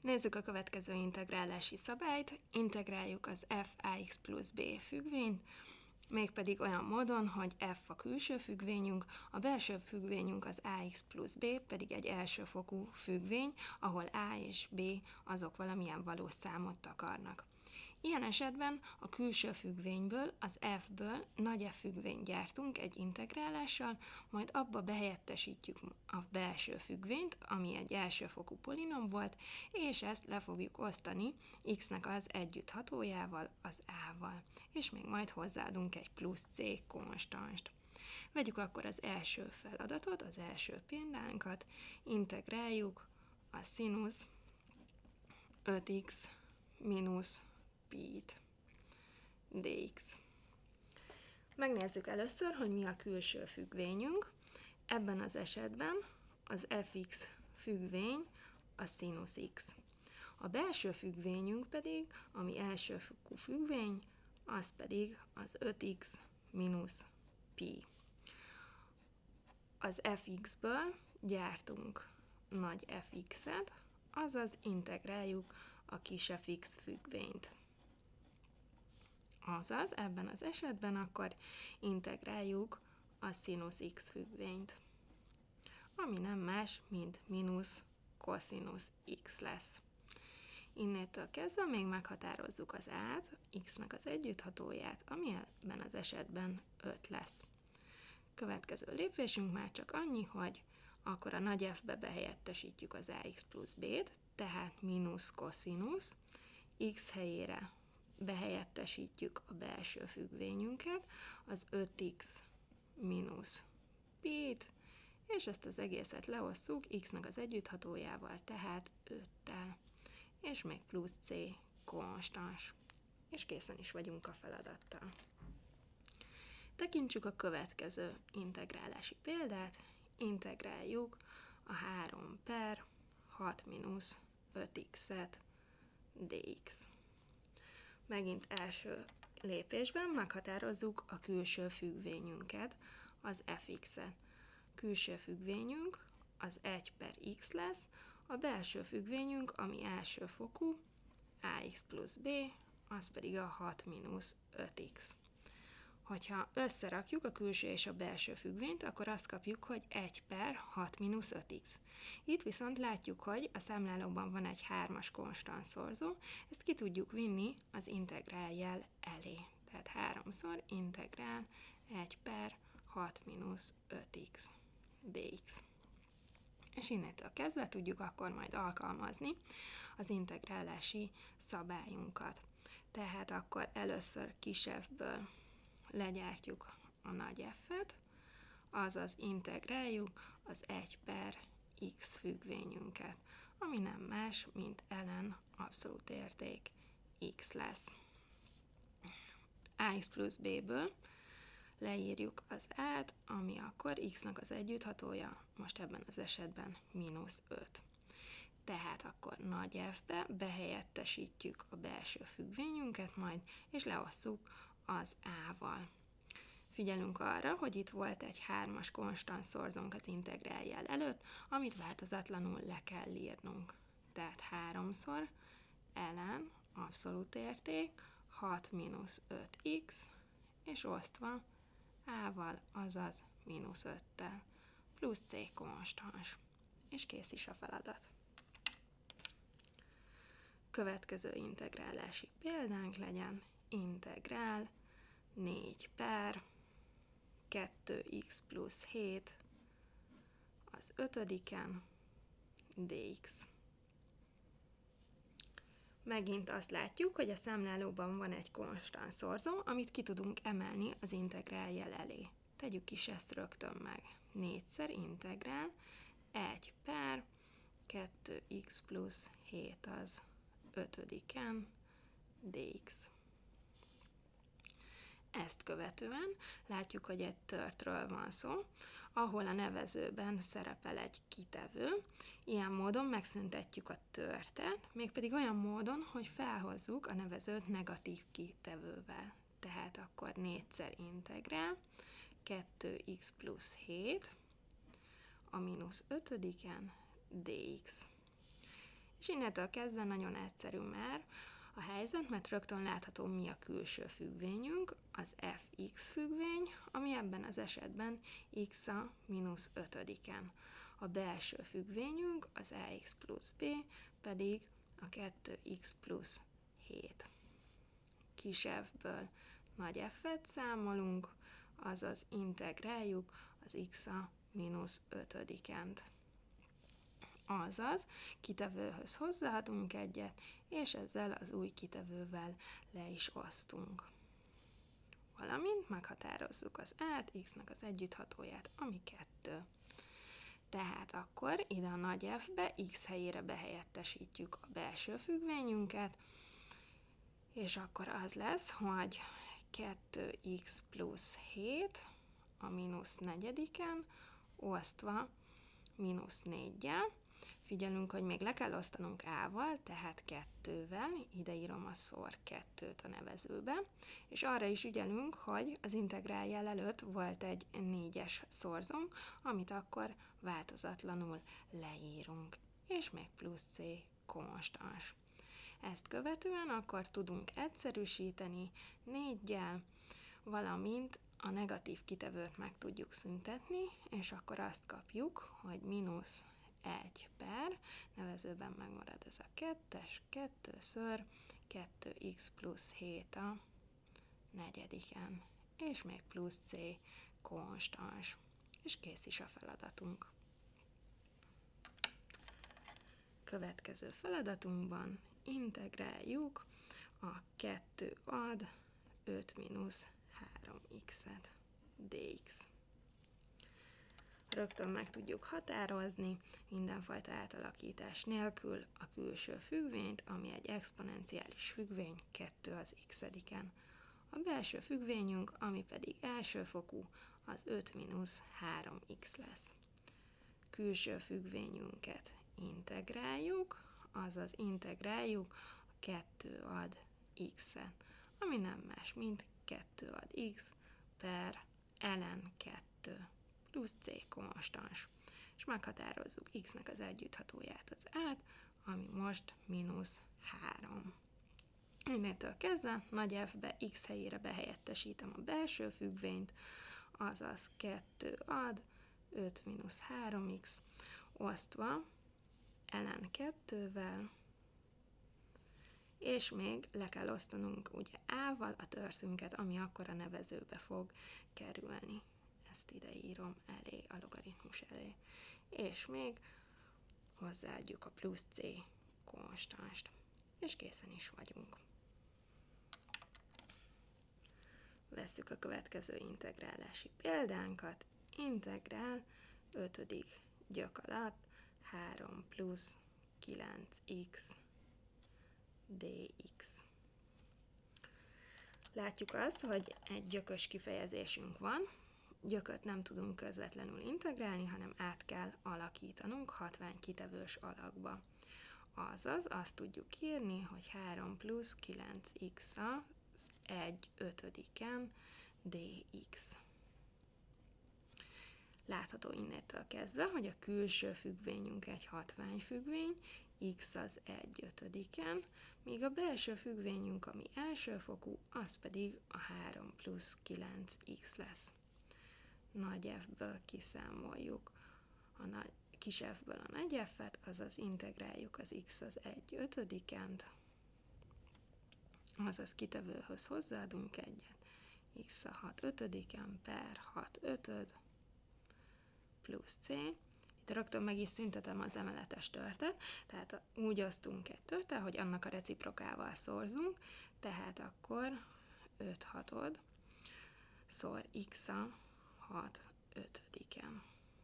Nézzük a következő integrálási szabályt. Integráljuk az f ax plusz b függvényt, mégpedig olyan módon, hogy f a külső függvényünk, a belső függvényünk az ax plusz b pedig egy elsőfokú függvény, ahol a és b azok valamilyen valós számot takarnak. Ilyen esetben a külső függvényből, az f-ből nagy F függvényt gyártunk egy integrálással, majd abba behelyettesítjük a belső függvényt, ami egy elsőfokú polinom volt, és ezt le fogjuk osztani x-nek az együtthatójával, az a-val, és még majd hozzáadunk egy plusz c konstanst. Vegyük akkor az első feladatot, az első példánkat, integráljuk a szinusz 5x mínusz pi-t dx. Megnézzük először, hogy mi a külső függvényünk. Ebben az esetben az fx függvény a szinusz x. A belső függvényünk pedig, ami elsőfokú függvény, az pedig az 5x mínusz pi. Az fx-ből gyártunk nagy fx-et, azaz integráljuk a kis fx függvényt. Azaz, ebben az esetben akkor integráljuk a szinusz x függvényt, ami nem más, mint mínusz koszinusz x lesz. Innétől kezdve még meghatározzuk az a-t, x-nek az együtthatóját, ami ebben az esetben 5 lesz. Következő lépésünk már csak annyi, hogy akkor a nagy f-be behelyettesítjük az ax plusz b-t, tehát mínusz koszinusz, x helyére behelyettesítjük a belső függvényünket, az 5x mínusz pi-t, és ezt az egészet leosszuk x-nek az együtthatójával, tehát 5-tel, és még plusz c konstans, és készen is vagyunk a feladattal. Tekintsük a következő integrálási példát, integráljuk a 3 per 6 mínusz 5x-et dx. Megint első lépésben meghatározzuk a külső függvényünket, az fx-et. Külső függvényünk az 1 per x lesz, a belső függvényünk, ami elsőfokú, ax plusz b, az pedig a 6 mínusz 5x. Hogyha összerakjuk a külső és a belső függvényt, akkor azt kapjuk, hogy 1 per 6 mínusz 5x. Itt viszont látjuk, hogy a számlálóban van egy 3-as konstans szorzó, ezt ki tudjuk vinni az integráljel elé. Tehát 3-szor integrál 1 per 6 mínusz 5x dx. És innentől kezdve tudjuk akkor majd alkalmazni az integrálási szabályunkat. Tehát akkor először kis f-ből legyártjuk a nagy f-et, azaz integráljuk az 1 per x függvényünket, ami nem más, mint ln abszolút érték x lesz. Ax plusz b-ből leírjuk az a-t, ami akkor x-nak az együtthatója, most ebben az esetben mínusz 5. Tehát akkor nagy f-be behelyettesítjük a belső függvényünket majd, és leosszuk az a-val. Figyelünk arra, hogy itt volt egy 3-as konstans szorzónk az integráljel előtt, amit változatlanul le kell írnunk. Tehát 3-szor ln abszolút érték 6 mínusz 5x, és osztva a-val, azaz mínusz 5-tel, plusz c konstans. És kész is a feladat. Következő integrálási példánk legyen integrál 4 per 2x plusz 7 az 5-en dx. Megint azt látjuk, hogy a számlálóban van egy konstans szorzó, amit ki tudunk emelni az integráljel elé. Tegyük is ezt rögtön meg. 4-szer integrál 1 per 2x plusz 7 az 5-en dx. Ezt követően látjuk, hogy egy törtről van szó, ahol a nevezőben szerepel egy kitevő. Ilyen módon megszüntetjük a törtet, mégpedig olyan módon, hogy felhozzuk a nevezőt negatív kitevővel. Tehát akkor 4-szer integrál 2x plusz 7 a mínusz 5-en dx. És innentől kezdve nagyon egyszerű már a helyzet, mert rögtön látható, mi a külső függvényünk, az fx függvény, ami ebben az esetben x a -5-en. A belső függvényünk, az ax plusz b, pedig a 2x plusz 7. Kis f-ből nagy f-et számolunk, azaz integráljuk az x a -5-ent. Azaz, kitevőhöz hozzáadunk egyet, és ezzel az új kitevővel le is osztunk. Valamint meghatározzuk az át, x-nek az együtthatóját, ami 2. Tehát akkor ide a nagy f-be x helyére behelyettesítjük a belső függvényünket, és akkor az lesz, hogy 2x plusz 7 a -4-en osztva -4-jel. Figyelünk, hogy még le kell osztanunk a-val, tehát 2-vel, ide írom a szor 2-t a nevezőbe, és arra is ügyelünk, hogy az integráljel előtt volt egy 4-es szorzónk, amit akkor változatlanul leírunk, és még plusz c konstans. Ezt követően akkor tudunk egyszerűsíteni 4-jel, valamint a negatív kitevőt meg tudjuk szüntetni, és akkor azt kapjuk, hogy -1 per, nevezőben megmarad ez a 2-es, 2-ször 2x plusz 7 a 4-en, és még plusz c konstans. És kész is a feladatunk. Következő feladatunkban integráljuk a 2 ad 5 mínusz 3x-et dx. Rögtön meg tudjuk határozni mindenfajta átalakítás nélkül a külső függvényt, ami egy exponenciális függvény 2 az x-ediken. A belső függvényünk, ami pedig elsőfokú, az 5 mínusz 3x lesz. Külső függvényünket integráljuk, azaz integráljuk a 2 ad x-et, ami nem más, mint 2 ad x per ln 2 plusz c konstans. És meghatározzuk x-nek az együtthatóját, az át, ami most -3. Innentől kezdve nagy f-be x helyére behelyettesítem a belső függvényt, azaz 2 ad 5 mínusz 3x osztva ln 2-vel, és még le kell osztanunk ugye a-val a törszünket, ami akkor a nevezőbe fog kerülni. Ezt ide írom elé, a logaritmus elé. És még hozzáadjuk a plusz c konstanst. És készen is vagyunk. Vesszük a következő integrálási példánkat. Integrál 5. gyök alatt 3 plusz 9x dx. Látjuk azt, hogy egy gyökös kifejezésünk van, gyököt nem tudunk közvetlenül integrálni, hanem át kell alakítanunk hatványkitevős alakba. Azaz azt tudjuk írni, hogy 3 plusz 9x az 1/5-en dx. Látható innentől kezdve, hogy a külső függvényünk egy hatványfüggvény, x az 1/5-en, míg a belső függvényünk, ami elsőfokú, az pedig a 3 plusz 9x lesz. Nagy f-ből kiszámoljuk a kis f-ből a nagy f-et, azaz integráljuk az x az 1/5-ent, azaz kitevőhöz hozzáadunk egyet, x a 6/5-en per 6/5 plusz c. Itt rögtön meg is szüntetem az emeletes törtet, tehát úgy osztunk egy törtet, hogy annak a reciprokával szorzunk, tehát akkor 5/6 szor x a 6/5-en.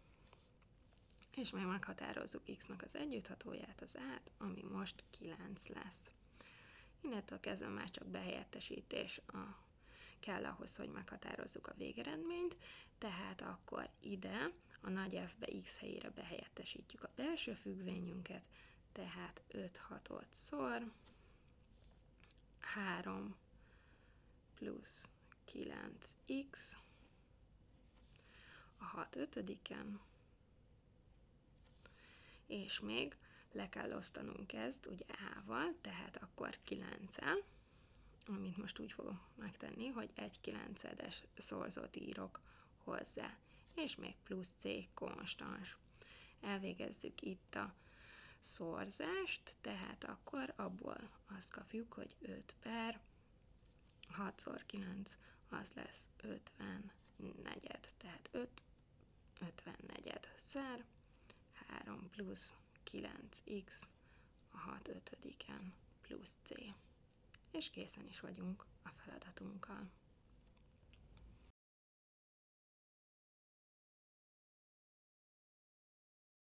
És még meghatározzuk x-nak az együtthatóját, az át, ami most 9 lesz. Innentől kezdve már csak behelyettesítés kell ahhoz, hogy meghatározzuk a végeredményt, tehát akkor ide a nagy f-be x helyére behelyettesítjük a belső függvényünket, tehát 5/6 szor 3 plusz 9x a 6/5-en, és még le kell osztanunk ezt, ugye A-val, tehát akkor 9-el, amit most úgy fogom megtenni, hogy 1/9 szorzót írok hozzá, és még plusz C konstans. Elvégezzük itt a szorzást, tehát akkor abból azt kapjuk, hogy 5 per 6x9 az lesz 54, tehát 5 54 szer 3 plusz 9x a 6 ötödiken plusz C. És készen is vagyunk a feladatunkkal.